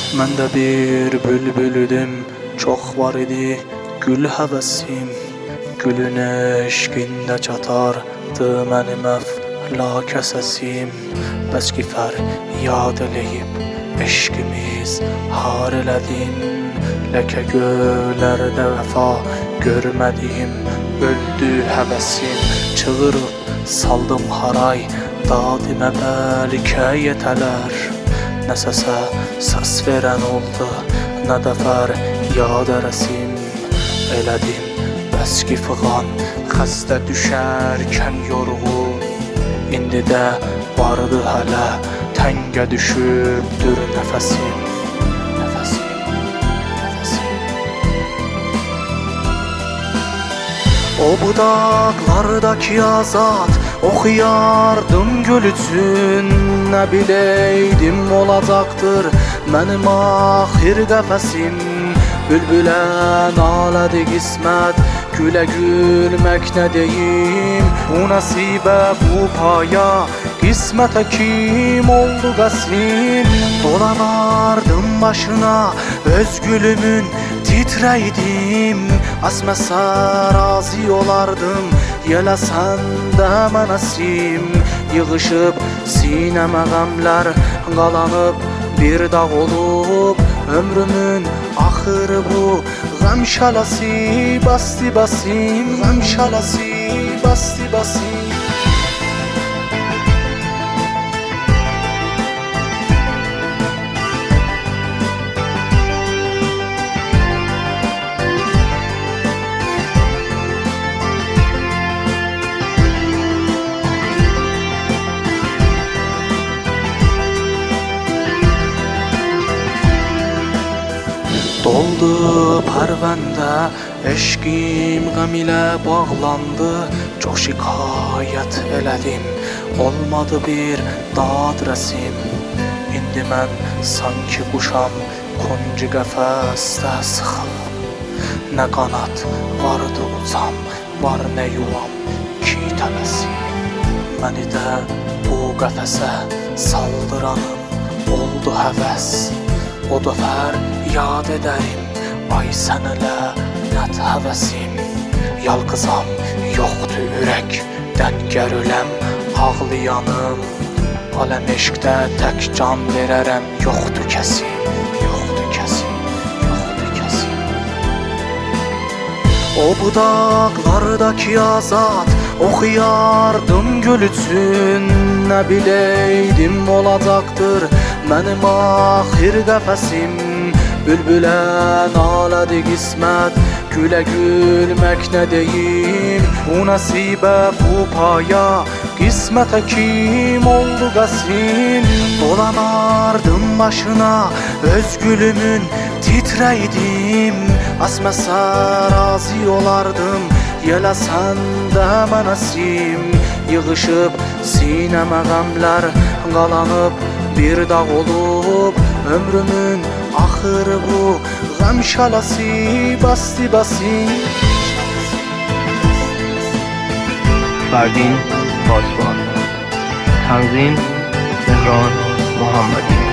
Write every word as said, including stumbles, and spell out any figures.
Mən də bir bülbülüdüm, çox var idi gül həvəsim. Gülün eşqində çatardı mənim əflakə səsim. Bəs ki fəryad eləyib eşqimiz har elədin. Ləkə göylərdə vəfa görmədiyim öldü həvəsim. Çığırıb saldım haray, dadimə bəlkə yetələr. Nə səsə səs verən oldu, nə də fəryad rəsim. Elədim bəs ki fığan, xəstə düşərkən yorğun. İndi də vardı hələ, təngə düşübdür nəfəsim. Nəfəsim, nəfəsim. O budaqlardakı azad oxuyardım gül üçün. Nə biləydim olacaqdır mənim axir qəfəsim. Bülbülə nalədi qismət, gülə gülmək nə deyim. Bu nəsibə, bu paya, qismətə kim oldu qəsim. Dolanardım başına, öz gülümün titrəydim. Əsməsə razi olardım, yeləsən də mənəsim. Yığışıb sinəmə qəmlər, qalanıb bir dağ olub. Ömrümün axırı bu, ғəm şələsi basti basim. Ғəm şələsi basti basim. Doldu pərvəndə, eşqim qəm ilə bağlandı. Çox şikayət elədim, olmadı bir dad rəsim. İndi mən sanki quşam, kuncu qəfəsdə sıxılıb. Nə qanat vardı ucam, var nə yuvam ki tələsim. Məni də bu qəfəsə saldıranım oldu həvəs. O da fəryad edərim, ay sənə lənət həvəsim. Yalqızam, yoxdur ürəkdən gərüləm ağlayanım. Aləm eşqdə tək can verərəm, yoxdur kəsim. Yoxdur kəsim, yoxdur kəsim. O budaqlardakı azad oxuyardım gül üçün. Nə biləydim olacaqdır mənim axir qəfəsim. Bülbülə nalədi qismət, gülə gülmək nə deyim. Bu nəsibə, bu paya, qismətə kim oldu qəsim. Dolanardım başına, öz gülümün titrəydim. Əsməsə razi olardım, yeləsən də mənəsim. Yığışıb sinəmə qəmlər, qalanıb bir dağ olub. Ömrümün axırı bu, ғəm şələsi basti basim. فردین پاسبان. تنظیم مهران محمدی.